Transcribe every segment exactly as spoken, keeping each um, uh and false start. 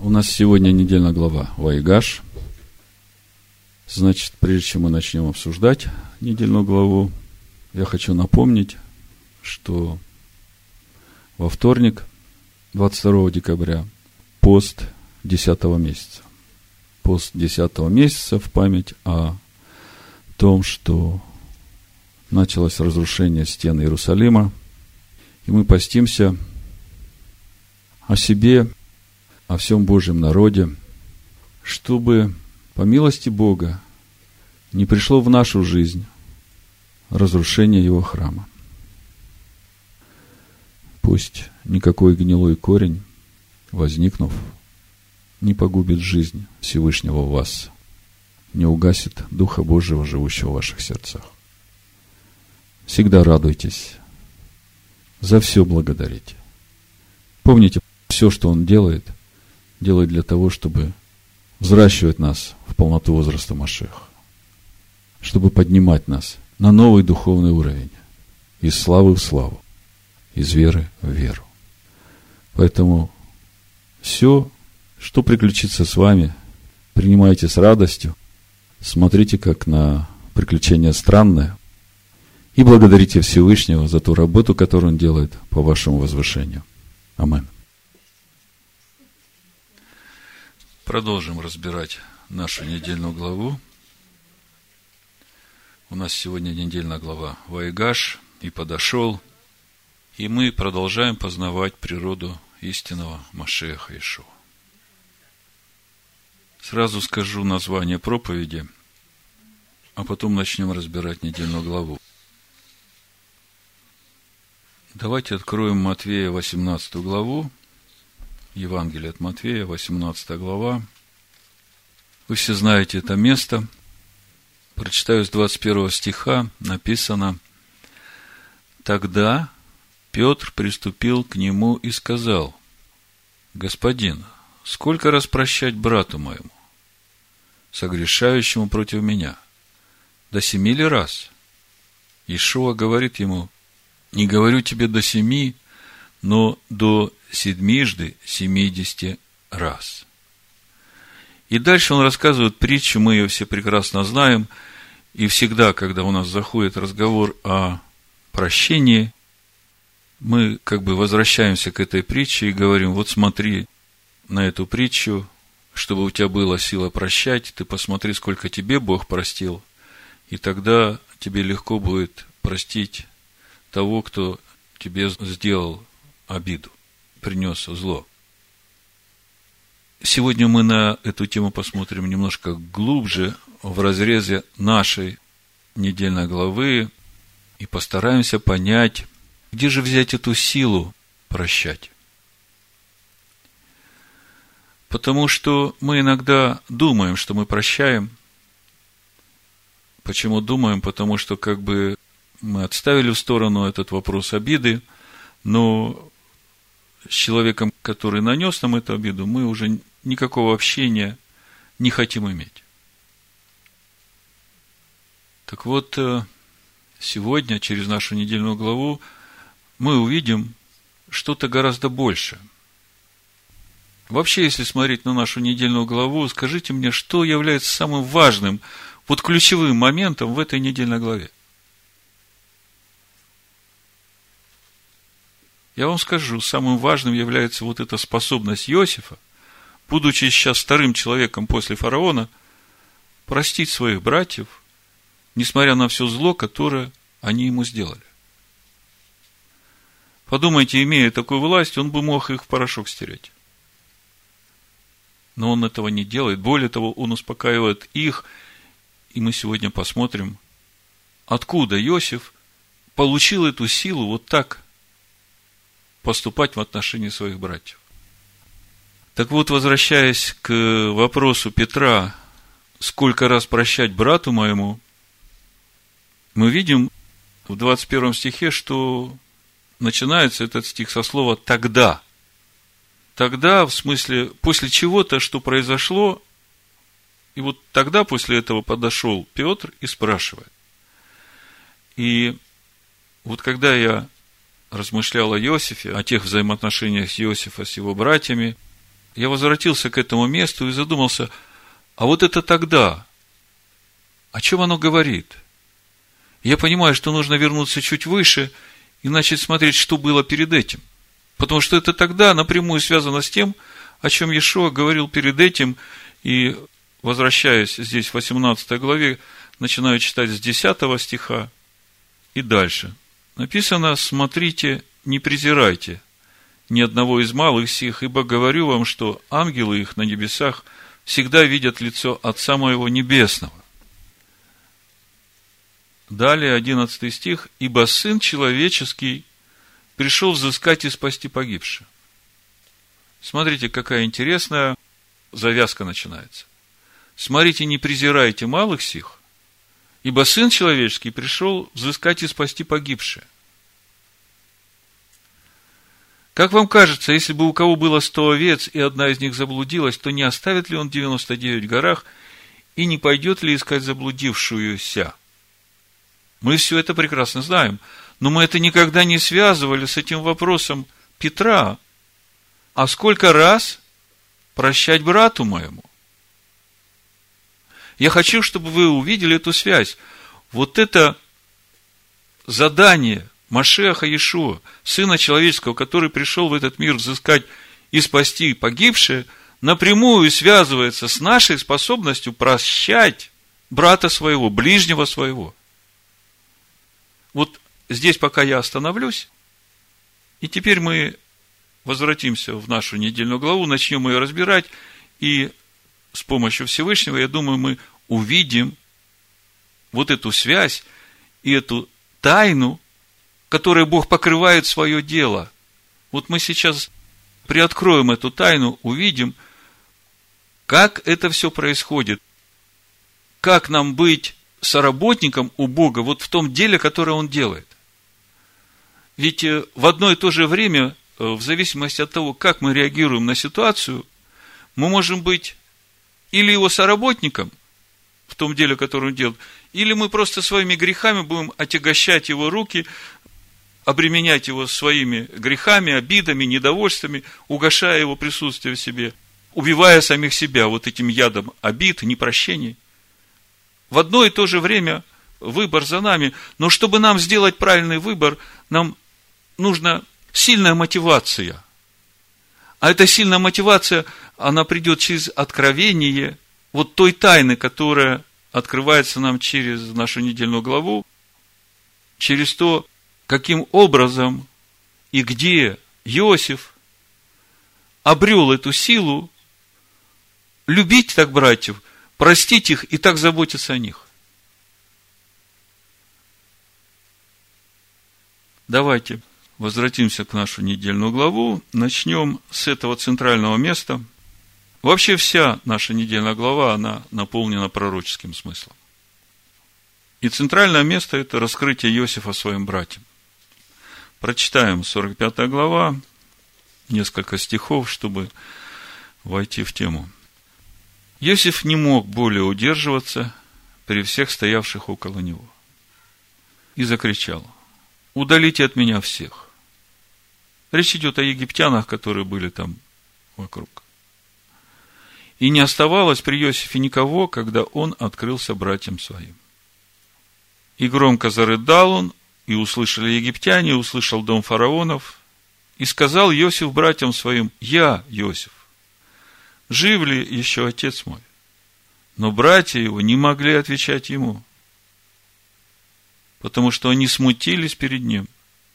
У нас сегодня недельная глава Ваигаш. Значит, прежде чем мы начнем обсуждать недельную главу, я хочу напомнить, что во вторник, двадцать второго декабря, пост десятого месяца. Пост десятого месяца в память о том, что началось разрушение стен Иерусалима, и мы постимся о себе, о всем Божьем народе, чтобы по милости Бога не пришло в нашу жизнь разрушение Его храма. Пусть никакой гнилой корень, возникнув, не погубит жизнь Всевышнего в вас, не угасит Духа Божьего, живущего в ваших сердцах. Всегда радуйтесь, за все благодарите. Помните, все, что Он делает, делает для того, чтобы взращивать нас в полноту возраста Машиаха, чтобы поднимать нас на новый духовный уровень, из славы в славу, из веры в веру. Поэтому все, что приключится с вами, принимайте с радостью, смотрите как на приключение странное и благодарите Всевышнего за ту работу, которую Он делает по вашему возвышению. Аминь. Продолжим разбирать нашу недельную главу. У нас сегодня недельная глава Ваигаш, и подошел, и мы продолжаем познавать природу истинного Машиаха Иешуа. Сразу скажу название проповеди, а потом начнем разбирать недельную главу. Давайте откроем Матвея восемнадцатую главу, Евангелие от Матвея, восемнадцатая глава. Вы все знаете это место. Прочитаю с двадцать первого стиха, написано: «Тогда Петр приступил к нему и сказал: Господин, сколько раз прощать брату моему, согрешающему против меня? До семи ли раз?» Иешуа говорит ему: «Не говорю тебе до семи, но до седьмижды семидесяти раз». И дальше он рассказывает притчу, мы ее все прекрасно знаем, и всегда, когда у нас заходит разговор о прощении, мы как бы возвращаемся к этой притче и говорим: вот смотри на эту притчу, чтобы у тебя была сила прощать, ты посмотри, сколько тебе Бог простил, и тогда тебе легко будет простить того, кто тебе сделал обиду, принес зло. Сегодня мы на эту тему посмотрим немножко глубже, в разрезе нашей недельной главы, и постараемся понять, где же взять эту силу прощать. Потому что мы иногда думаем, что мы прощаем. Почему думаем? Потому что как бы мы отставили в сторону этот вопрос обиды, но с человеком, который нанес нам эту обиду, мы уже никакого общения не хотим иметь. Так вот, сегодня, через нашу недельную главу, мы увидим что-то гораздо большее. Вообще, если смотреть на нашу недельную главу, скажите мне, что является самым важным, вот ключевым моментом в этой недельной главе? Я вам скажу, самым важным является вот эта способность Иосифа, будучи сейчас вторым человеком после фараона, простить своих братьев, несмотря на все зло, которое они ему сделали. Подумайте, имея такую власть, он бы мог их в порошок стереть. Но он этого не делает. Более того, он успокаивает их. И мы сегодня посмотрим, откуда Иосиф получил эту силу вот так поступать в отношении своих братьев. Так вот, возвращаясь к вопросу Петра, сколько раз прощать брату моему, мы видим в двадцать первом стихе, что начинается этот стих со слова «тогда». Тогда, в смысле, после чего-то, что произошло, и вот тогда после этого подошел Петр и спрашивает. И вот когда я размышлял о Иосифе, о тех взаимоотношениях Иосифа с его братьями, я возвратился к этому месту и задумался, а вот это тогда, о чем оно говорит? Я понимаю, что нужно вернуться чуть выше и начать смотреть, что было перед этим. Потому что это тогда напрямую связано с тем, о чем Иешуа говорил перед этим. И, возвращаясь здесь в восемнадцатой главе, начинаю читать с десятого стиха и дальше. Написано: смотрите, не презирайте ни одного из малых сих, ибо говорю вам, что ангелы их на небесах всегда видят лицо Отца моего Небесного. Далее, одиннадцатый стих. Ибо Сын Человеческий пришел взыскать и спасти погибших. Смотрите, какая интересная завязка начинается. Смотрите, не презирайте малых сих, ибо Сын Человеческий пришел взыскать и спасти погибшие. Как вам кажется, если бы у кого было сто овец, и одна из них заблудилась, то не оставит ли он девяносто девять в горах, и не пойдет ли искать заблудившуюся? Мы все это прекрасно знаем, но мы это никогда не связывали с этим вопросом Петра. А сколько раз прощать брату моему? Я хочу, чтобы вы увидели эту связь. Вот это задание Машиаха Иешуа, Сына Человеческого, который пришел в этот мир взыскать и спасти погибшие, напрямую связывается с нашей способностью прощать брата своего, ближнего своего. Вот здесь пока я остановлюсь, и теперь мы возвратимся в нашу недельную главу, начнем ее разбирать, и с помощью Всевышнего, я думаю, мы увидим вот эту связь и эту тайну, которой Бог покрывает свое дело. Вот мы сейчас приоткроем эту тайну, увидим, как это все происходит, как нам быть соработником у Бога вот в том деле, которое Он делает. Ведь в одно и то же время, в зависимости от того, как мы реагируем на ситуацию, мы можем быть или Его соработником в том деле, которое Он делает, или мы просто своими грехами будем отягощать Его руки, обременять Его своими грехами, обидами, недовольствами, угошая Его присутствие в себе, убивая самих себя вот этим ядом обид, непрощений. В одно и то же время выбор за нами. Но чтобы нам сделать правильный выбор, нам нужна сильная мотивация. А эта сильная мотивация, она придет через откровение вот той тайны, которая открывается нам через нашу недельную главу, через то, каким образом и где Иосиф обрел эту силу любить так братьев, простить их и так заботиться о них. Давайте возвратимся к нашу недельную главу. Начнем с этого центрального места. Вообще вся наша недельная глава, она наполнена пророческим смыслом. И центральное место – это раскрытие Иосифа своим братьям. Прочитаем сорок пятая глава, несколько стихов, чтобы войти в тему. Иосиф не мог более удерживаться при всех стоявших около него. И закричал: удалите от меня всех. Речь идет о египтянах, которые были там вокруг. И не оставалось при Иосифе никого, когда он открылся братьям своим. И громко зарыдал он, и услышали египтяне, и услышал дом фараонов. И сказал Иосиф братьям своим: я, Иосиф, жив ли еще отец мой? Но братья его не могли отвечать ему, потому что они смутились перед ним.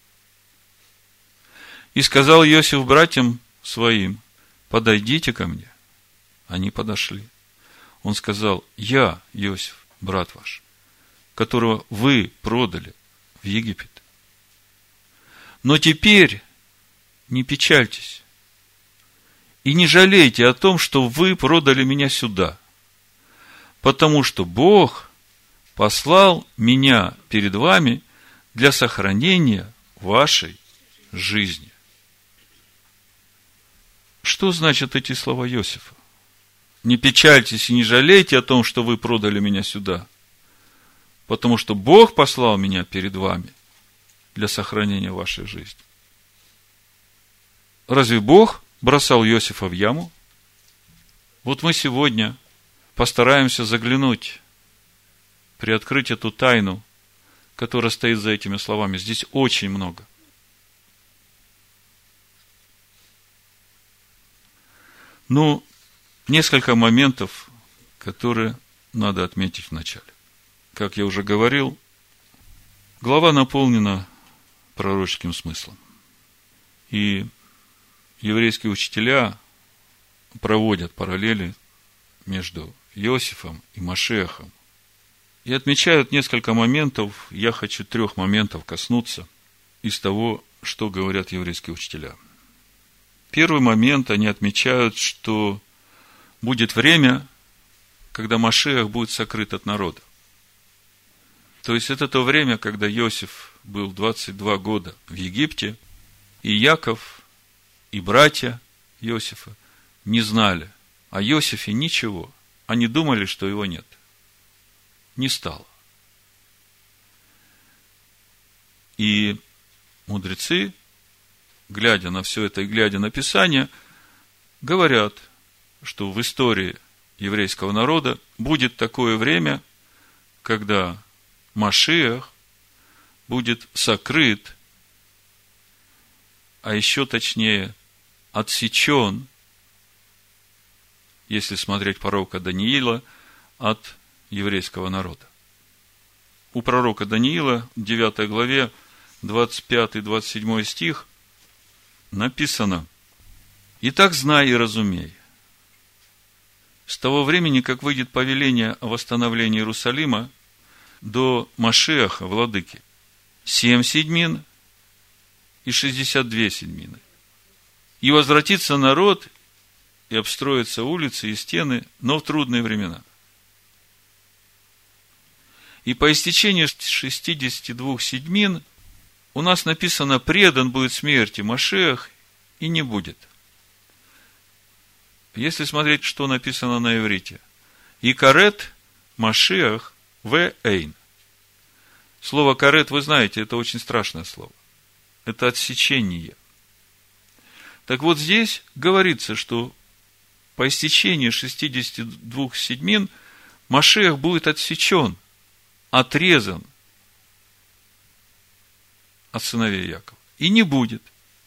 И сказал Иосиф братьям своим: подойдите ко мне. Они подошли. Он сказал: я, Иосиф, брат ваш, которого вы продали в Египет. Но теперь не печальтесь и не жалейте о том, что вы продали меня сюда, потому что Бог послал меня перед вами для сохранения вашей жизни. Что значат эти слова Иосифа? Не печальтесь и не жалейте о том, что вы продали меня сюда, потому что Бог послал меня перед вами для сохранения вашей жизни. Разве Бог бросал Иосифа в яму? Вот мы сегодня постараемся заглянуть, приоткрыть эту тайну, которая стоит за этими словами. Здесь очень много. Ну, несколько моментов, которые надо отметить вначале. Как я уже говорил, глава наполнена пророческим смыслом. И еврейские учителя проводят параллели между Иосифом и Машиахом. И отмечают несколько моментов. Я хочу трех моментов коснуться из того, что говорят еврейские учителя. Первый момент, они отмечают, что будет время, когда Машиах будет сокрыт от народа. То есть это то время, когда Иосиф был двадцать два года в Египте, и Яков, и братья Иосифа не знали о Иосифе ничего. Они думали, что его нет. Не стало. И мудрецы, глядя на все это и глядя на Писание, говорят, что в истории еврейского народа будет такое время, когда Машиах будет сокрыт, а еще точнее отсечен, если смотреть пророка Даниила, от еврейского народа. У пророка Даниила в девятой главе двадцать пятый - двадцать седьмой стих написано: «Итак, знай и разумей, с того времени, как выйдет повеление о восстановлении Иерусалима, до Машиаха, владыки, семь седьмин и шестьдесят две седьмины. И возвратится народ, и обстроятся улицы и стены, но в трудные времена. И по истечении шестидесяти двух седьмин у нас написано: предан будет смерти Машиах, и не будет». Если смотреть, что написано на иврите: «И карет Машиах в эйн». Слово карет, вы знаете, это очень страшное слово. Это отсечение. Так вот здесь говорится, что по истечении шестидесяти двух седьмин Машиах будет отсечен, отрезан от сыновей Якова. И не будет.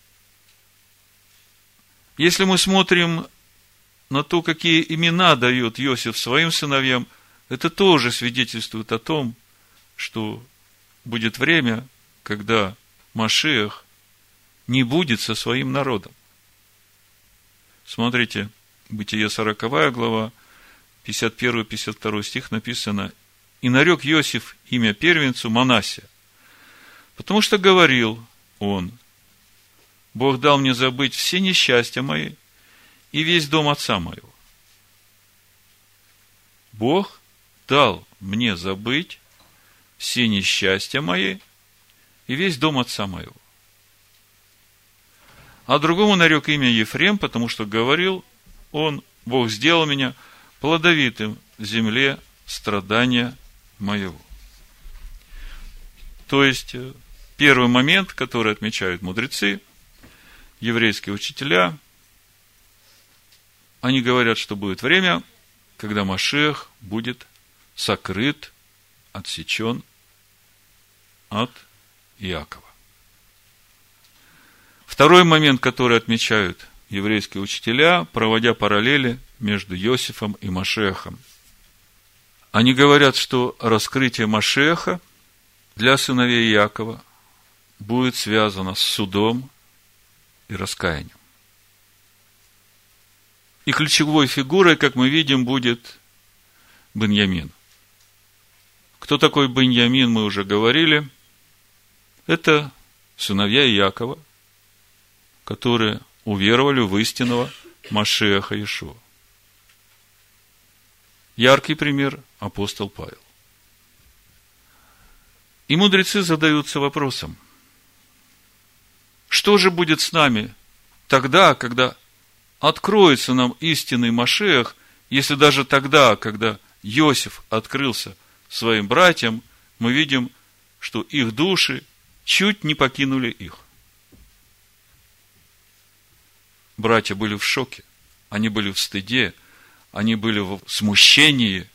Если мы смотрим на то, какие имена дает Иосиф своим сыновьям, это тоже свидетельствует о том, что будет время, когда Машиах не будет со своим народом. Смотрите, Бытие сороковая глава, пятьдесят первый - пятьдесят второй стих написано: «И нарек Иосиф имя первенцу Манассия, потому что говорил он: Бог дал мне забыть все несчастья мои и весь дом отца моего». Бог дал мне забыть все несчастья мои и весь дом отца моего. А другому нарек имя Ефрем, потому что говорил он: Бог сделал меня плодовитым в земле страдания моего. То есть, первый момент, который отмечают мудрецы, еврейские учителя, они говорят, что будет время, когда Машиах будет сокрыт, отсечен от Иакова. Второй момент, который отмечают еврейские учителя, проводя параллели между Иосифом и Машиахом. Они говорят, что раскрытие Машиаха для сыновей Иакова будет связано с судом и раскаянием. И ключевой фигурой, как мы видим, будет Беньямин. Кто такой Беньямин, мы уже говорили. Это сыновья Иакова, которые уверовали в истинного Машиаха Иешуа. Яркий пример – апостол Павел. И мудрецы задаются вопросом: что же будет с нами тогда, когда откроется нам истинный Машиах, если даже тогда, когда Иосиф открылся своим братьям, мы видим, что их души чуть не покинули их. Братья были в шоке, они были в стыде, они были в смущении,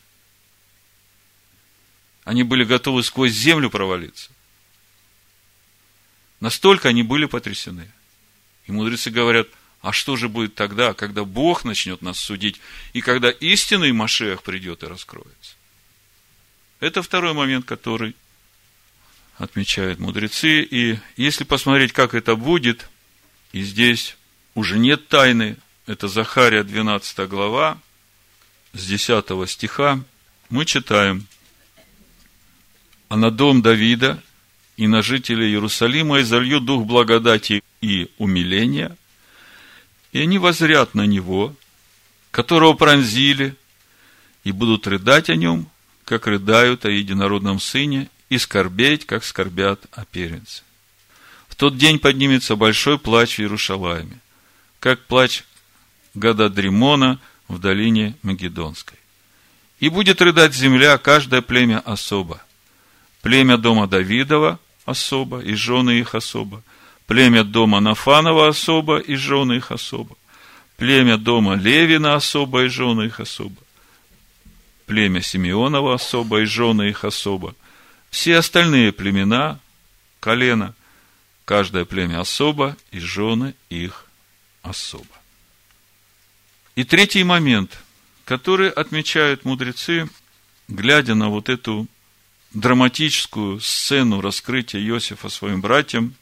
они были готовы сквозь землю провалиться. Настолько они были потрясены. И мудрецы говорят, а что же будет тогда, когда Бог начнет нас судить, и когда истинный Машиах придет и раскроется? Это второй момент, который отмечают мудрецы. И если посмотреть, как это будет, и здесь уже нет тайны, это Захария двенадцатая глава, с десятого стиха, мы читаем: «А на дом Давида и на жителей Иерусалима изолью дух благодати и умиления, и они воззрят на него, которого пронзили, и будут рыдать о нем, как рыдают о единородном сыне, и скорбеть, как скорбят о первенце. В тот день поднимется большой плач в Иерушалайме, как плач Гададримона в долине Магедонской. И будет рыдать земля, каждое племя особо. Племя дома Давидова особо, и жены их особо. Племя дома Нафанова особо, и жены их особо. Племя дома Левина особо, и жены их особо. Племя Симеонова особо, и жены их особо. Все остальные племена, колена, каждое племя особо, и жены их особо. И третий момент, который отмечают мудрецы, глядя на вот эту драматическую сцену раскрытия Иосифа своим братьям,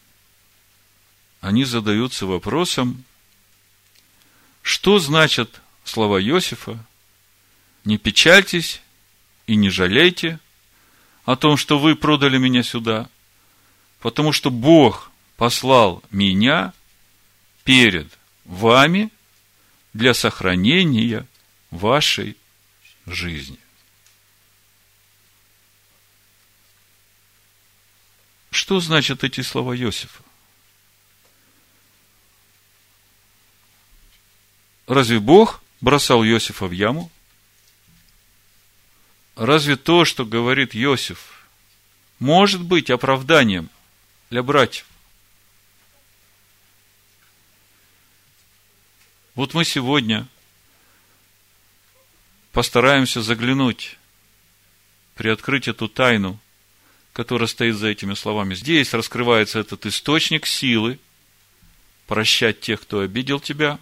они задаются вопросом, что значат слова Иосифа: «Не печальтесь и не жалейте о том, что вы продали меня сюда, потому что Бог послал меня перед вами для сохранения вашей жизни». Что значат эти слова Иосифа? Разве Бог бросал Иосифа в яму? Разве то, что говорит Иосиф, может быть оправданием для братьев? Вот мы сегодня постараемся заглянуть, приоткрыть эту тайну, которая стоит за этими словами. Здесь раскрывается этот источник силы прощать тех, кто обидел тебя,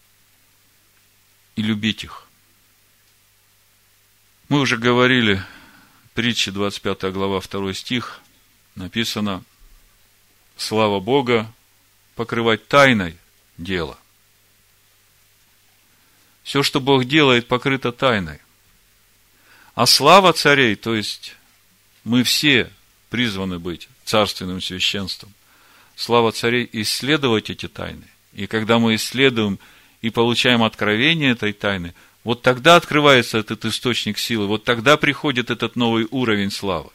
и любить их. Мы уже говорили, притча двадцать пятая глава, второй стих, написано: слава Бога покрывать тайной дело. Все, что Бог делает, покрыто тайной. А слава царей, то есть мы все призваны быть царственным священством. Слава царей исследовать эти тайны. И когда мы исследуем и получаем откровение этой тайны, вот тогда открывается этот источник силы, вот тогда приходит этот новый уровень славы.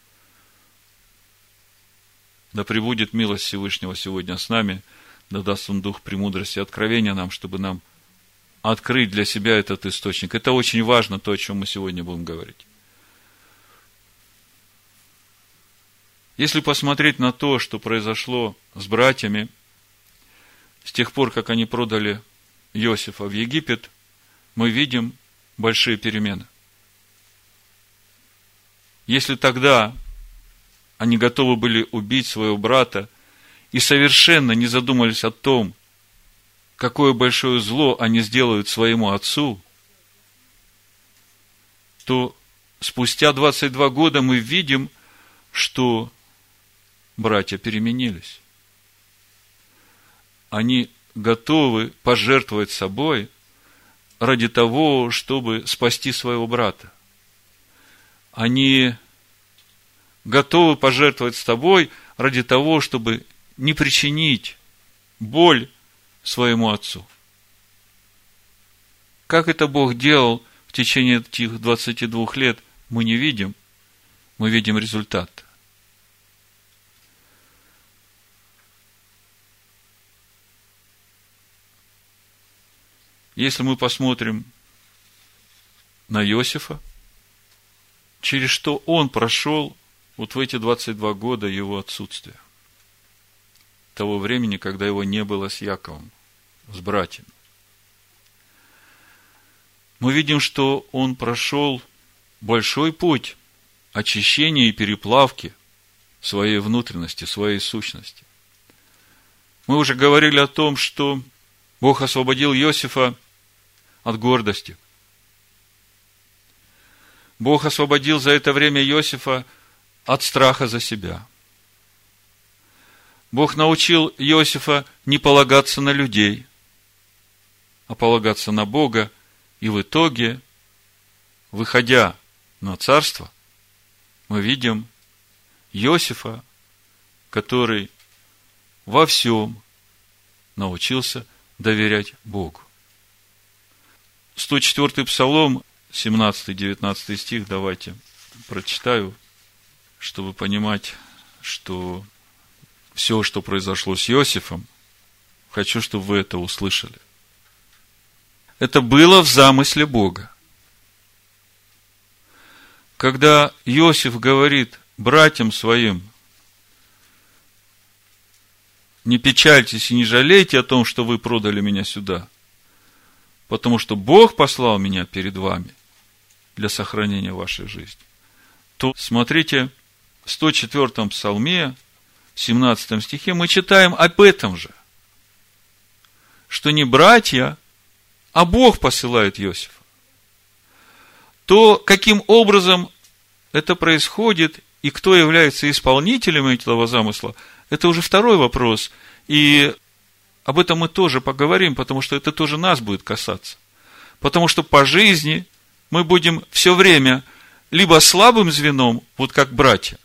Да пребудет милость Всевышнего сегодня с нами, да даст Он дух премудрости и откровения нам, чтобы нам открыть для себя этот источник. Это очень важно, то, о чем мы сегодня будем говорить. Если посмотреть на то, что произошло с братьями с тех пор, как они продали Иосифа в Египет, мы видим большие перемены. Если тогда они готовы были убить своего брата и совершенно не задумались о том, какое большое зло они сделают своему отцу, то спустя двадцать два года мы видим, что братья переменились. Они готовы пожертвовать собой ради того, чтобы спасти своего брата. Они готовы пожертвовать собой ради того, чтобы не причинить боль своему отцу. Как это Бог делал в течение этих двадцати двух лет, мы не видим. Мы видим результат. Если мы посмотрим на Иосифа, через что он прошел вот в эти двадцать два года его отсутствия, того времени, когда его не было с Яковом, с братьями. мы видим, что он прошел большой путь очищения и переплавки своей внутренности, своей сущности. Мы уже говорили о том, что Бог освободил Иосифа от гордости. Бог освободил за это время Иосифа от страха за себя. Бог научил Иосифа не полагаться на людей, а полагаться на Бога. И в итоге, выходя на царство, мы видим Иосифа, который во всем научился доверять Богу. сто четвёртый Псалом, семнадцатый-девятнадцатый стих, давайте прочитаю, чтобы понимать, что все, что произошло с Иосифом, хочу, чтобы вы это услышали. Это было в замысле Бога. Когда Иосиф говорит братьям своим: не печальтесь и не жалейте о том, что вы продали меня сюда, потому что Бог послал меня перед вами для сохранения вашей жизни, то смотрите, в сто четвёртом Псалме, семнадцатом стихе, мы читаем об этом же, что не братья, а Бог посылает Иосифа. То, каким образом это происходит и кто является исполнителем этого замысла, это уже второй вопрос. И об этом мы тоже поговорим, потому что это тоже нас будет касаться. Потому что по жизни мы будем все время либо слабым звеном, вот как братья,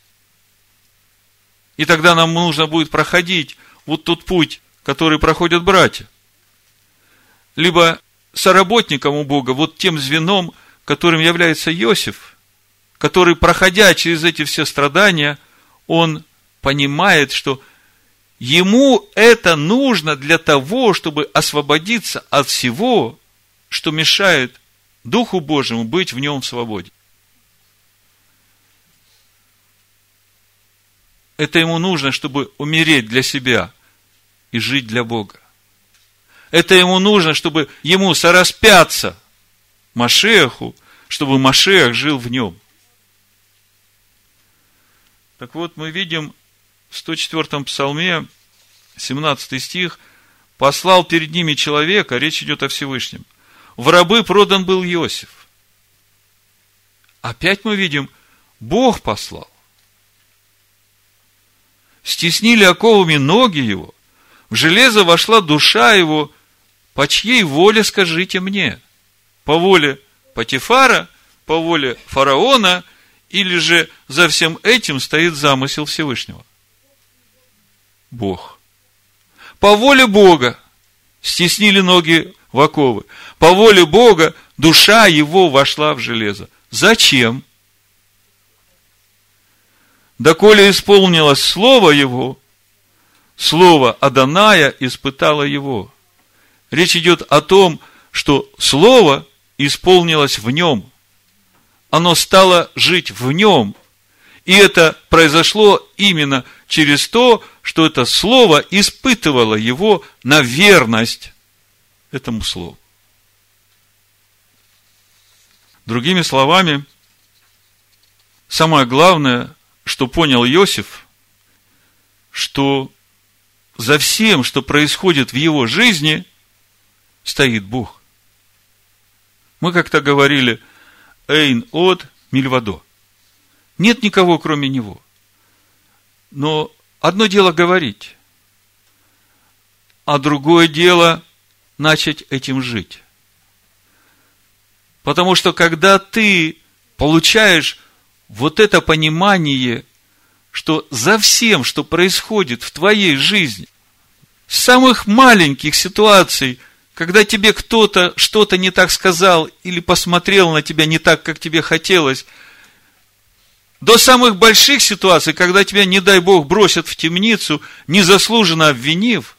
и тогда нам нужно будет проходить вот тот путь, который проходят братья, либо соработником у Бога, вот тем звеном, которым является Иосиф, который, проходя через эти все страдания, он понимает, что ему это нужно для того, чтобы освободиться от всего, что мешает Духу Божьему быть в нем в свободе. Это ему нужно, чтобы умереть для себя и жить для Бога. Это ему нужно, чтобы ему сораспяться Машиаху, чтобы Машиах жил в нем. Так вот, мы видим в сто четвёртом Псалме, семнадцатый стих, послал перед ними человека, речь идет о Всевышнем. В рабы продан был Иосиф. Опять мы видим, Бог послал. Стеснили оковами ноги его, в железо вошла душа его. По чьей воле, скажите мне? По воле Потифара, по воле фараона, или же за всем этим стоит замысел Всевышнего? Бог. По воле Бога стеснили ноги в оковы. По воле Бога душа его вошла в железо. Зачем? Доколе исполнилось слово его, слово Адоная испытало его. Речь идет о том, что слово исполнилось в нем. Оно стало жить в нем. И это произошло именно через то, что это слово испытывало его на верность этому слову. Другими словами, самое главное, что понял Иосиф, что за всем, что происходит в его жизни, стоит Бог. Мы как-то говорили: «Эйн од мильвадо». Нет никого, кроме Него. Но одно дело говорить, а другое дело начать этим жить. Потому что когда ты получаешь вот это понимание, что за всем, что происходит в твоей жизни, с самых маленьких ситуаций, когда тебе кто-то что-то не так сказал или посмотрел на тебя не так, как тебе хотелось, до самых больших ситуаций, когда тебя, не дай Бог, бросят в темницу, незаслуженно обвинив,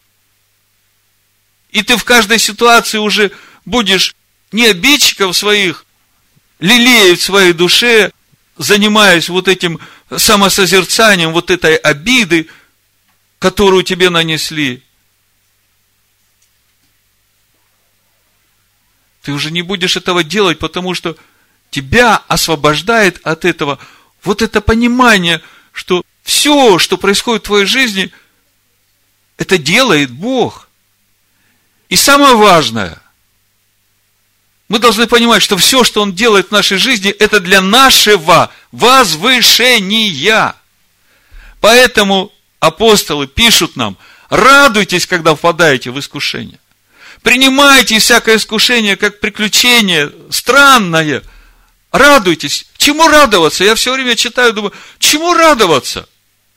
и ты в каждой ситуации уже будешь не обидчиков своих лелеять в своей душе, занимаясь вот этим самосозерцанием, вот этой обиды, которую тебе нанесли, Ты уже не будешь этого делать, потому что тебя освобождает от этого вот это понимание, что все, что происходит в твоей жизни, это делает Бог. И самое важное, мы должны понимать, что все, что Он делает в нашей жизни, это для нашего возвышения. Поэтому апостолы пишут нам: радуйтесь, когда впадаете в искушение. Принимайте всякое искушение как приключение странное. Радуйтесь. Чему радоваться? Я все время читаю, думаю, чему радоваться?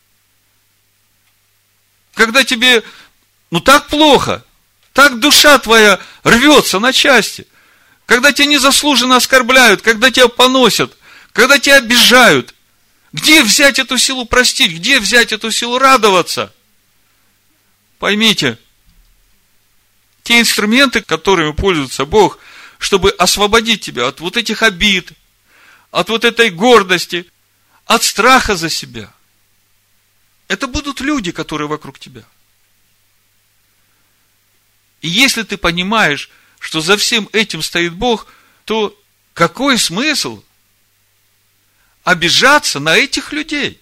Когда тебе, ну, так плохо, так душа твоя рвется на части, когда тебя незаслуженно оскорбляют, когда тебя поносят, когда тебя обижают, где взять эту силу простить, где взять эту силу радоваться? Поймите, те инструменты, которыми пользуется Бог, чтобы освободить тебя от вот этих обид, от вот этой гордости, от страха за себя, это будут люди, которые вокруг тебя. И если ты понимаешь, что за всем этим стоит Бог, то какой смысл обижаться на этих людей?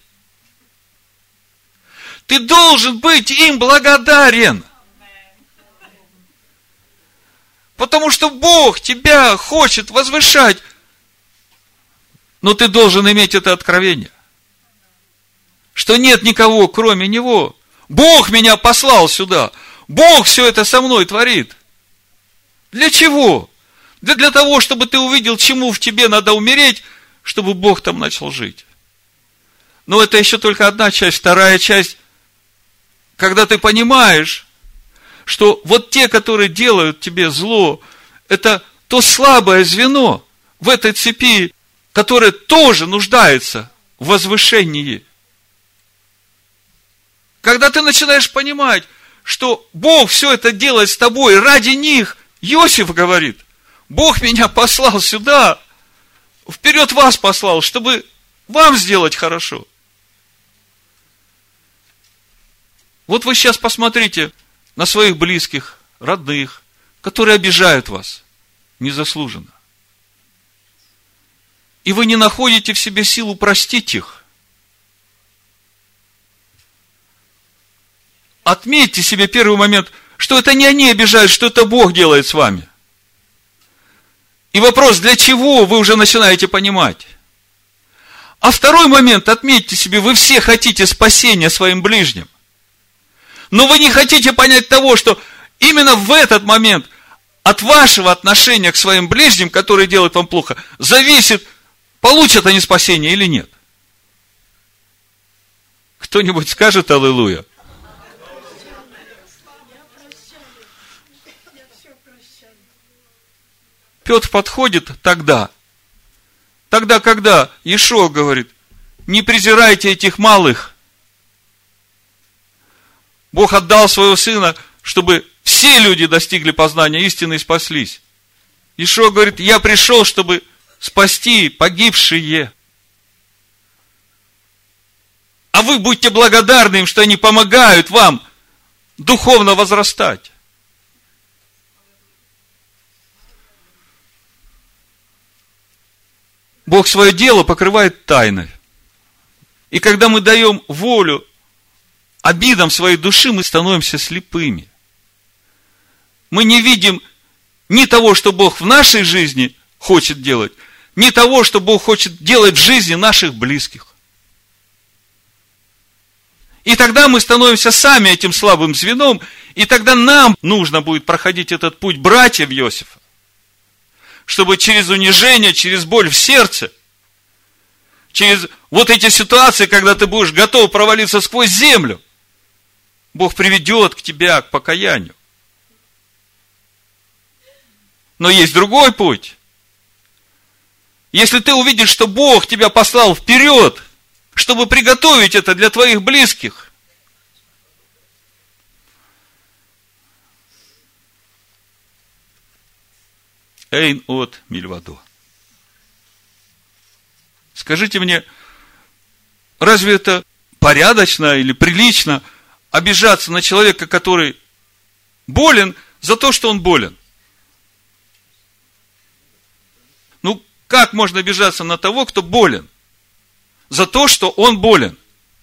Ты должен быть им благодарен. Потому что Бог тебя хочет возвышать. Но ты должен иметь это откровение. Что нет никого, кроме Него. Бог меня послал сюда. Бог все это со мной творит. Для чего? Да для того, чтобы ты увидел, чему в тебе надо умереть, чтобы Бог там начал жить. Но это еще только одна часть. Вторая часть, когда ты понимаешь, что вот те, которые делают тебе зло, это то слабое звено в этой цепи, которое тоже нуждается в возвышении. Когда ты начинаешь понимать, что Бог все это делает с тобой ради них, Иосиф говорит: Бог меня послал сюда, вперед вас послал, чтобы вам сделать хорошо. Вот вы сейчас посмотрите на своих близких, родных, которые обижают вас незаслуженно. И вы не находите в себе силу простить их. Отметьте себе первый момент, что это не они обижают, что это Бог делает с вами. И вопрос, для чего, вы уже начинаете понимать. А второй момент, отметьте себе, вы все хотите спасения своим ближним. Но вы не хотите понять того, что именно в этот момент от вашего отношения к своим ближним, которые делают вам плохо, зависит, получат они спасение или нет. Кто-нибудь скажет аллилуйя? Петр подходит тогда, тогда, когда Иешуа говорит: не презирайте этих малых. Бог отдал своего Сына, чтобы все люди достигли познания истины и спаслись. Иешуа говорит: я пришел, чтобы спасти погибшие. А вы будьте благодарны им, что они помогают вам духовно возрастать. Бог свое дело покрывает тайной. И когда мы даем волю обидам своей души, мы становимся слепыми. Мы не видим ни того, что Бог в нашей жизни хочет делать, ни того, что Бог хочет делать в жизни наших близких. И тогда мы становимся сами этим слабым звеном, и тогда нам нужно будет проходить этот путь братьев Иосифа, чтобы через унижение, через боль в сердце, через вот эти ситуации, когда ты будешь готов провалиться сквозь землю, Бог приведет к тебе к покаянию. Но есть другой путь. Если ты увидишь, что Бог тебя послал вперед, чтобы приготовить это для твоих близких, эйн от мильвадо. Скажите мне, разве это порядочно или прилично обижаться на человека, который болен, за то, что он болен? Ну, как можно обижаться на того, кто болен? За то, что он болен.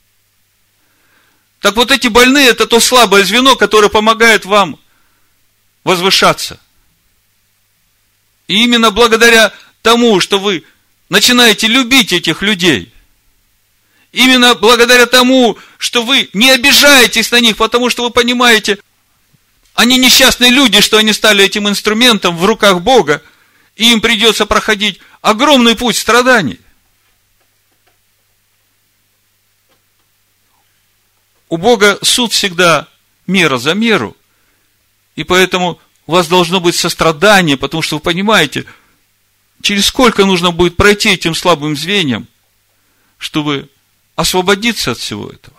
Так вот эти больные, это то слабое звено, которое помогает вам возвышаться. И именно благодаря тому, что вы начинаете любить этих людей, именно благодаря тому, что вы не обижаетесь на них, потому что вы понимаете, они несчастные люди, что они стали этим инструментом в руках Бога, и им придется проходить огромный путь страданий. У Бога суд всегда мера за меру, и поэтому у вас должно быть сострадание, потому что вы понимаете, через сколько нужно будет пройти этим слабым звеньям, чтобы освободиться от всего этого.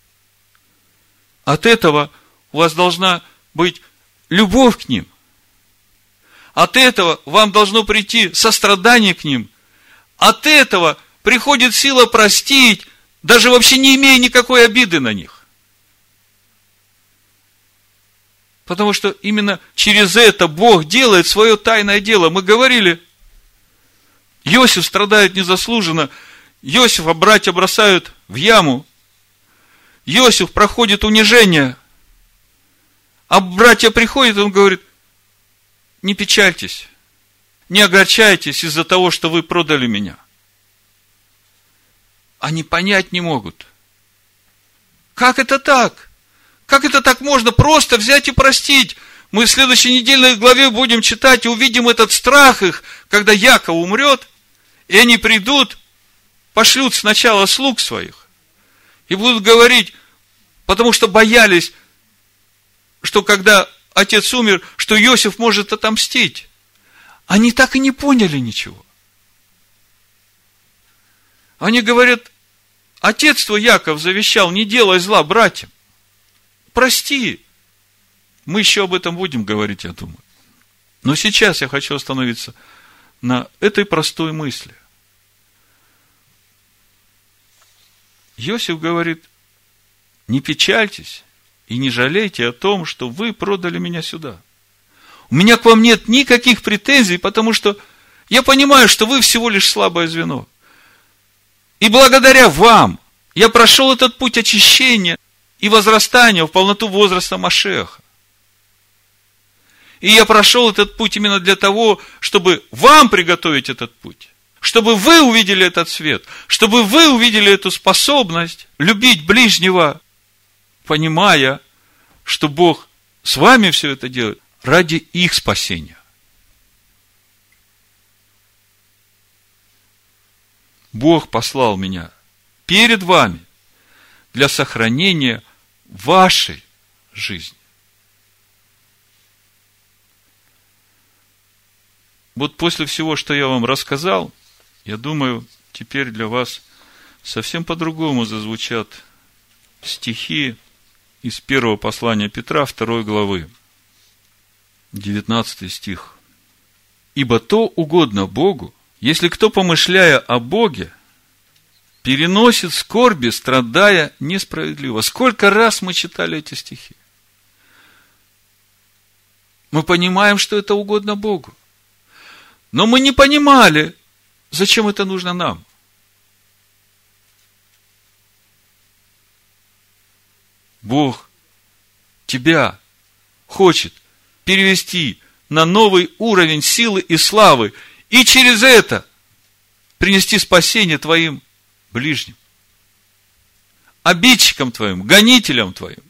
От этого у вас должна быть любовь к ним. От этого вам должно прийти сострадание к ним. От этого приходит сила простить, даже вообще не имея никакой обиды на них. Потому что именно через это Бог делает свое тайное дело. Мы говорили, Иосиф страдает незаслуженно, Иосифа братья бросают в яму, Иосиф проходит унижение, а братья приходят, он говорит, не печальтесь, не огорчайтесь из-за того, что вы продали меня. Они понять не могут. Как это так? Как это так можно просто взять и простить? Мы в следующей недельной главе будем читать и увидим этот страх их, когда Яков умрет, и они придут, пошлют сначала слуг своих, и будут говорить, потому что боялись, что когда отец умер, что Иосиф может отомстить. Они так и не поняли ничего. Они говорят, отец твой Яков завещал, не делай зла братьям. Прости. Мы еще об этом будем говорить, я думаю. Но сейчас я хочу остановиться на этой простой мысли. Иосиф говорит, не печальтесь и не жалейте о том, что вы продали меня сюда. У меня к вам нет никаких претензий, потому что я понимаю, что вы всего лишь слабое звено. И благодаря вам я прошел этот путь очищения и возрастания в полноту возраста Машиаха. И я прошел этот путь именно для того, чтобы вам приготовить этот путь. Чтобы вы увидели этот свет. Чтобы вы увидели эту способность любить ближнего, понимая, что Бог с вами все это делает ради их спасения. Бог послал меня перед вами для сохранения вашей жизни. Вот после всего, что я вам рассказал, я думаю, теперь для вас совсем по-другому зазвучат стихи из первого послания Петра, второй главы, девятнадцатый стих. «Ибо то угодно Богу, если кто, помышляя о Боге, переносит скорби, страдая несправедливо». Сколько раз мы читали эти стихи? Мы понимаем, что это угодно Богу. Но мы не понимали, зачем это нужно нам. Бог тебя хочет перевести на новый уровень силы и славы, и через это принести спасение твоим ближним, обидчикам твоим, гонителям твоим.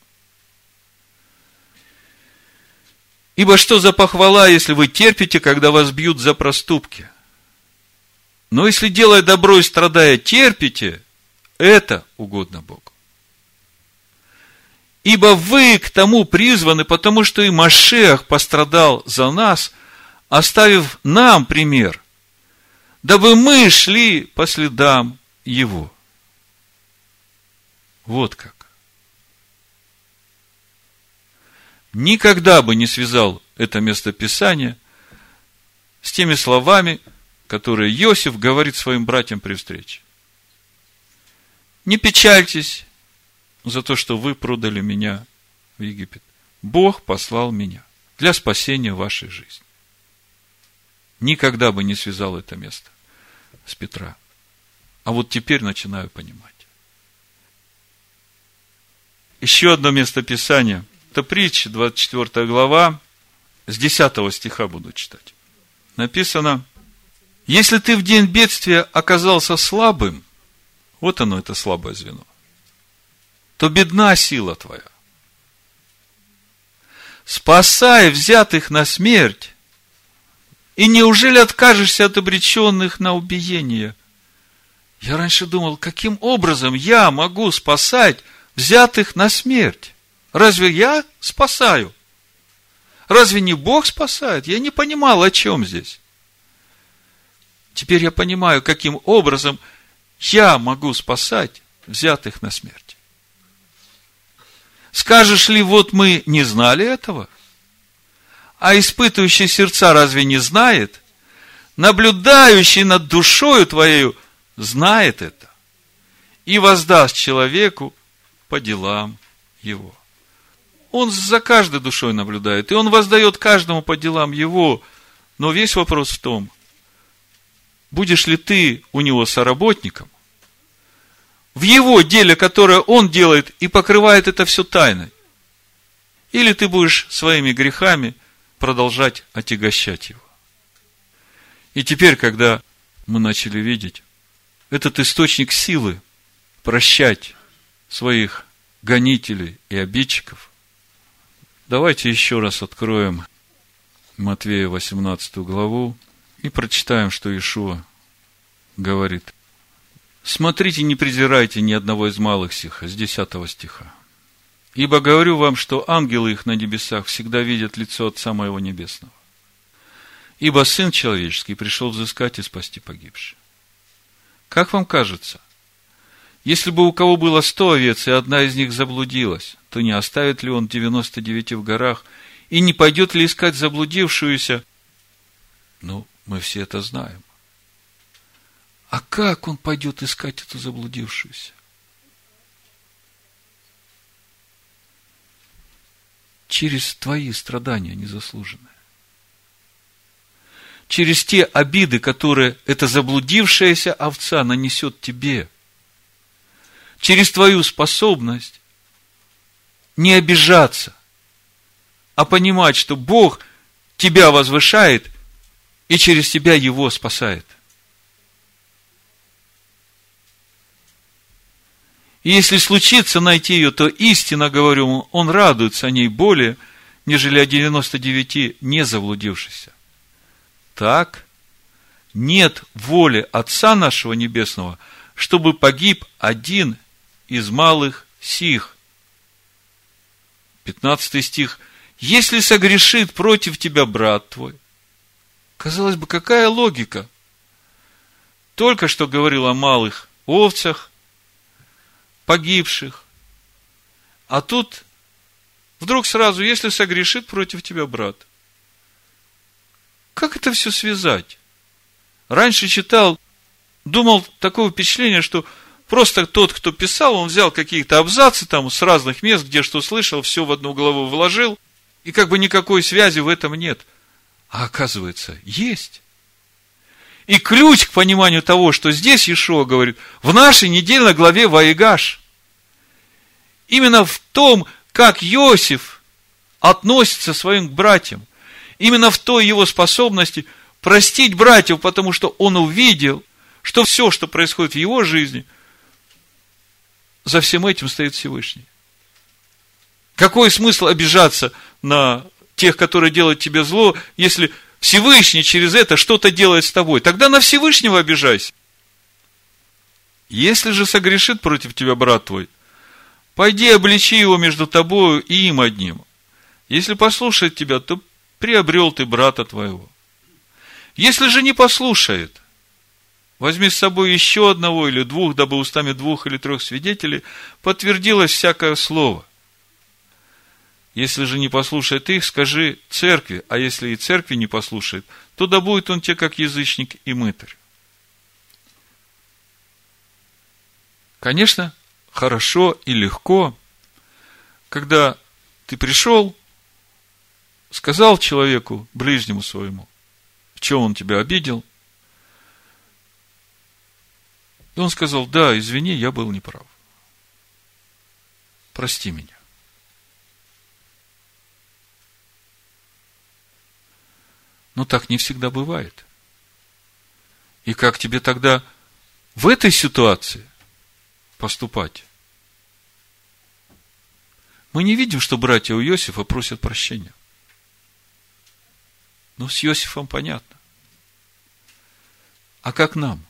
Ибо что за похвала, если вы терпите, когда вас бьют за проступки? Но если, делая добро и страдая, терпите, это угодно Богу. Ибо вы к тому призваны, потому что и Машиах пострадал за нас, оставив нам пример, дабы мы шли по следам Его. Вот как. Никогда бы не связал это местописание с теми словами, которые Иосиф говорит своим братьям при встрече. Не печальтесь за то, что вы продали меня в Египет. Бог послал меня для спасения вашей жизни. никогда бы не связал это место с Петра. А вот теперь начинаю понимать. Еще одно место Писания. Это Притчи, двадцать четвёртая глава, с десятого стиха буду читать. Написано: если ты в день бедствия оказался слабым, вот оно, это слабое звено, то бедна сила твоя. Спасай взятых на смерть, и неужели откажешься от обреченных на убиение? Я раньше думал, каким образом я могу спасать взятых на смерть? Разве я спасаю? Разве не Бог спасает? Я не понимал, о чем здесь. Теперь я понимаю, каким образом я могу спасать взятых на смерть. Скажешь ли, вот мы не знали этого? А испытывающий сердца разве не знает? Наблюдающий над душою твоею знает это и воздаст человеку по делам его. Он за каждой душой наблюдает, и он воздает каждому по делам его. Но весь вопрос в том, будешь ли ты у него соработником в его деле, которое он делает, и покрывает это все тайной, или ты будешь своими грехами продолжать отягощать его. И теперь, когда мы начали видеть этот источник силы прощать своих гонителей и обидчиков, давайте еще раз откроем Матвея восемнадцатую главу и прочитаем, что Иешуа говорит. Смотрите, не презирайте ни одного из малых сих, с десятого стиха. Ибо говорю вам, что ангелы их на небесах всегда видят лицо Отца моего Небесного. Ибо Сын Человеческий пришел взыскать и спасти погибших. Как вам кажется, если бы у кого было сто овец, и одна из них заблудилась, то не оставит ли он девяносто девять в горах, и не пойдет ли искать заблудившуюся? Ну, мы все это знаем. А как он пойдет искать эту заблудившуюся? Через твои страдания незаслуженные. Через те обиды, которые эта заблудившаяся овца нанесет тебе. Через твою способность не обижаться, а понимать, что Бог тебя возвышает и через тебя его спасает. И если случится найти ее, то истинно говорю, он радуется о ней более, нежели о девяноста девяти не заблудившихся. Так, нет воли Отца нашего Небесного, чтобы погиб один из малых сих. Пятнадцатый стих. Если согрешит против тебя брат твой. Казалось бы, какая логика? Только что говорил о малых овцах, погибших. А тут вдруг сразу, если согрешит против тебя брат. Как это все связать? Раньше читал, думал, такое впечатление, что просто тот, кто писал, он взял какие-то абзацы там с разных мест, где что слышал, все в одну главу вложил, и как бы никакой связи в этом нет. А оказывается, есть. И ключ к пониманию того, что здесь Иешуа говорит, в нашей недельной главе Ваигаш, именно в том, как Иосиф относится своим к братьям, именно в той его способности простить братьев, потому что он увидел, что все, что происходит в его жизни, за всем этим стоит Всевышний. Какой смысл обижаться на тех, которые делают тебе зло, если Всевышний через это что-то делает с тобой? Тогда на Всевышнего обижайся. Если же согрешит против тебя брат твой, пойди обличи его между тобою и им одним. Если послушает тебя, то приобрел ты брата твоего. Если же не послушает, возьми с собой еще одного или двух, дабы устами двух или трех свидетелей подтвердилось всякое слово. Если же не послушает их, скажи церкви, а если и церкви не послушает, то да будет он тебе как язычник и мытарь. Конечно, хорошо и легко, когда ты пришел, сказал человеку, ближнему своему, в чем он тебя обидел. И он сказал: да, извини, я был неправ. Прости меня. Но так не всегда бывает. И как тебе тогда в этой ситуации поступать? Мы не видим, что братья у Иосифа просят прощения. Но с Иосифом понятно. А как нам?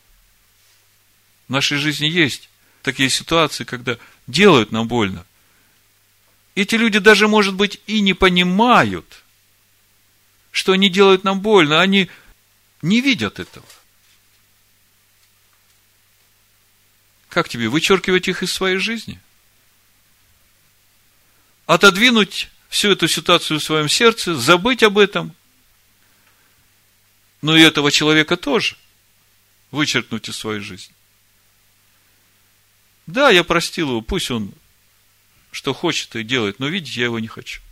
В нашей жизни есть такие ситуации, когда делают нам больно. Эти люди даже, может быть, и не понимают, что они делают нам больно. Они не видят этого. Как тебе, вычеркивать их из своей жизни? Отодвинуть всю эту ситуацию в своем сердце, забыть об этом? Но и этого человека тоже вычеркнуть из своей жизни. Да, я простил его, пусть он что хочет и делает, но видеть я его не хочу.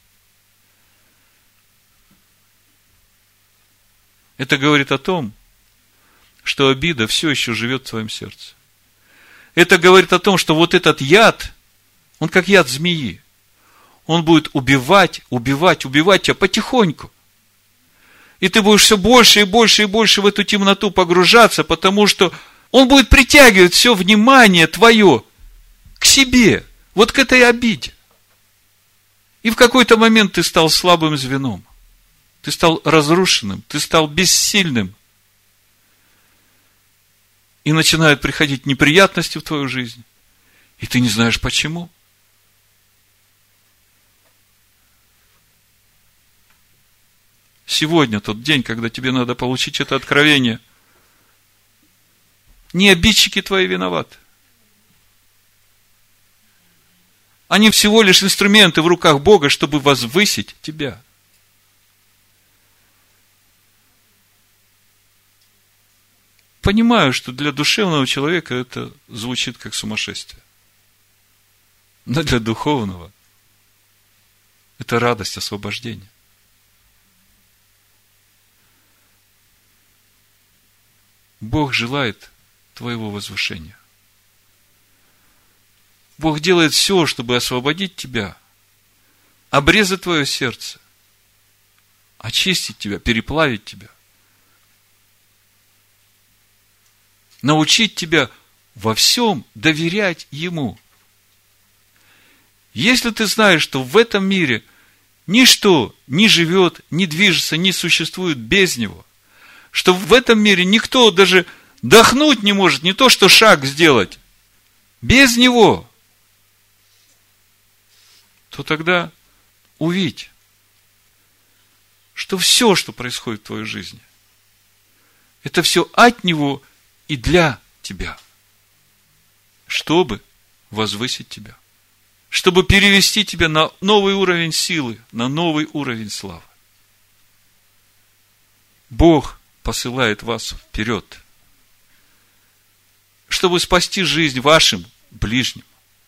Это говорит о том, что обида все еще живет в твоем сердце. Это говорит о том, что вот этот яд, он как яд змеи. Он будет убивать, убивать, убивать тебя потихоньку. И ты будешь все больше и больше и больше в эту темноту погружаться, потому что он будет притягивать все внимание твое к себе, вот к этой обиде. И в какой-то момент ты стал слабым звеном. Ты стал разрушенным, ты стал бессильным. И начинают приходить неприятности в твою жизнь. И ты не знаешь почему. Сегодня тот день, когда тебе надо получить это откровение. Не обидчики твои виноваты. Они всего лишь инструменты в руках Бога, чтобы возвысить тебя. Понимаю, что для душевного человека это звучит как сумасшествие. Но для духовного это радость освобождения. Бог желает твоего возвышения. Бог делает все, чтобы освободить тебя, обрезать твое сердце, очистить тебя, переплавить тебя, научить тебя во всем доверять Ему. Если ты знаешь, что в этом мире ничто не живет, не движется, не существует без Него, что в этом мире никто даже дохнуть не может, не то что шаг сделать, без Него, то тогда увидь, что все, что происходит в твоей жизни, это все от Него и для тебя, чтобы возвысить тебя, чтобы перевести тебя на новый уровень силы, на новый уровень славы. Бог посылает вас вперед, чтобы спасти жизнь вашим ближним.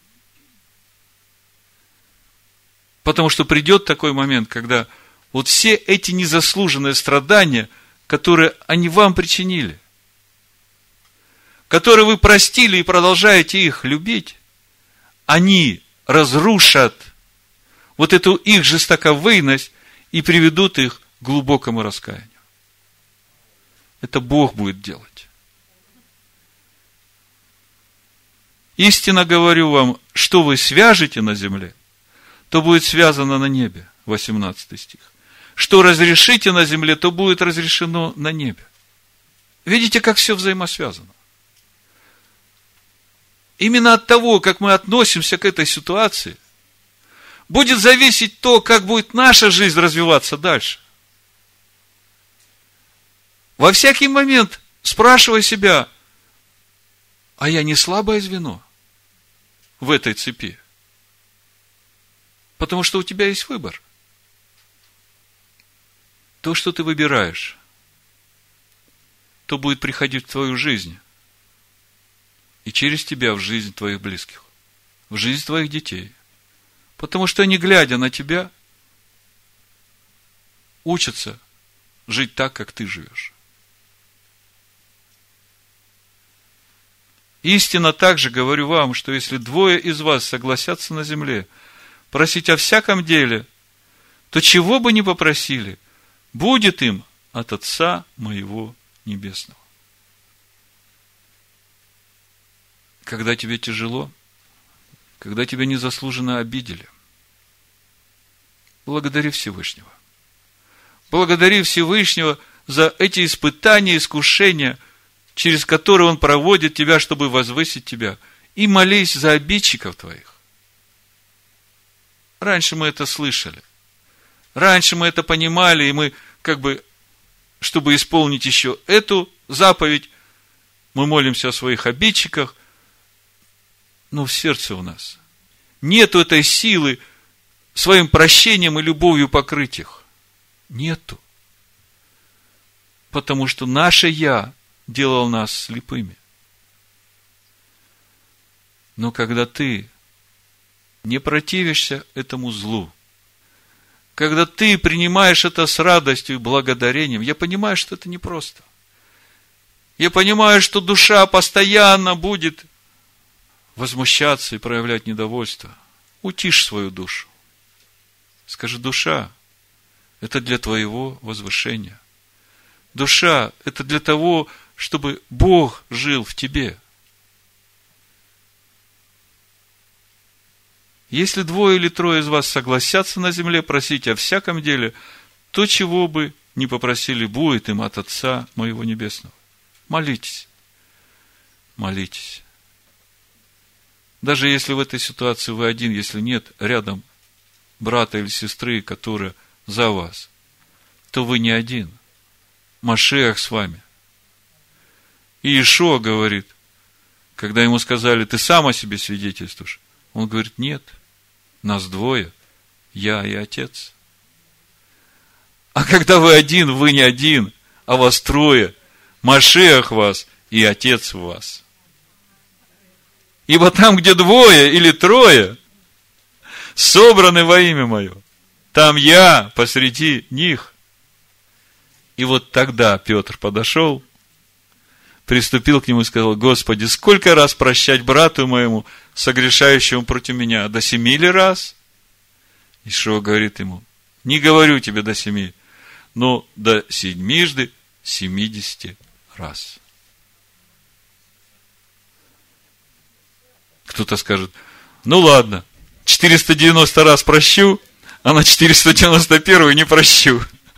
Потому что придет такой момент, когда вот все эти незаслуженные страдания, которые они вам причинили, которые вы простили и продолжаете их любить, они разрушат вот эту их жестоковыйность и приведут их к глубокому раскаянию. Это Бог будет делать. Истинно говорю вам, что вы свяжете на земле, то будет связано на небе. восемнадцатый стих. Что разрешите на земле, то будет разрешено на небе. Видите, как все взаимосвязано? Именно от того, как мы относимся к этой ситуации, будет зависеть то, как будет наша жизнь развиваться дальше. Во всякий момент спрашивай себя, а я не слабое звено в этой цепи? Потому что у тебя есть выбор. То, что ты выбираешь, то будет приходить в твою жизнь. И через тебя в жизнь твоих близких, в жизнь твоих детей. Потому что они, глядя на тебя, учатся жить так, как ты живешь. Истинно также говорю вам, что если двое из вас согласятся на земле просить о всяком деле, то чего бы ни попросили, будет им от Отца моего Небесного. Когда тебе тяжело, когда тебя незаслуженно обидели, благодари Всевышнего. Благодари Всевышнего за эти испытания, искушения, через которые Он проводит тебя, чтобы возвысить тебя. И молись за обидчиков твоих. Раньше мы это слышали. Раньше мы это понимали, и мы как бы, чтобы исполнить еще эту заповедь, мы молимся о своих обидчиках, но в сердце у нас нету этой силы своим прощением и любовью покрыть их. Нету. Потому что наше «я» делал нас слепыми. Но когда ты не противишься этому злу, когда ты принимаешь это с радостью и благодарением, я понимаю, что это непросто. Я понимаю, что душа постоянно будет возмущаться и проявлять недовольство. Утишь свою душу. Скажи: душа, это для твоего возвышения. Душа, это для того, чтобы Бог жил в тебе. Если двое или трое из вас согласятся на земле просить о всяком деле, то чего бы ни попросили, будет им от Отца моего Небесного. Молитесь. Молитесь. Даже если в этой ситуации вы один, если нет рядом брата или сестры, которые за вас, то вы не один. Машиах с вами. И Иешуа говорит, когда ему сказали: ты сам о себе свидетельствуешь, он говорит: нет, нас двое, я и Отец. А когда вы один, вы не один, а вас трое, Машиах вас и Отец в вас. Ибо там, где двое или трое собраны во имя Мое, там я посреди них. И вот тогда Петр подошел, приступил к нему и сказал: Господи, сколько раз прощать брату моему, согрешающему против меня? До семи ли раз? Иешуа говорит ему: не говорю тебе до семи, но до седьмижды семидесяти раз. Кто-то скажет: ну ладно, четыреста девяносто раз прощу, а на четыреста девяносто первый не прощу.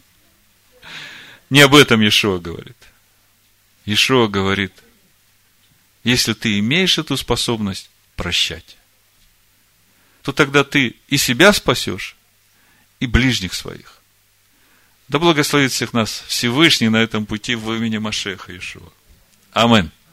Не об этом Иешуа говорит. Иешуа говорит: если ты имеешь эту способность прощать, то тогда ты и себя спасешь, и ближних своих. Да благословит всех нас Всевышний на этом пути в имени Машиаха Иешуа. Аминь.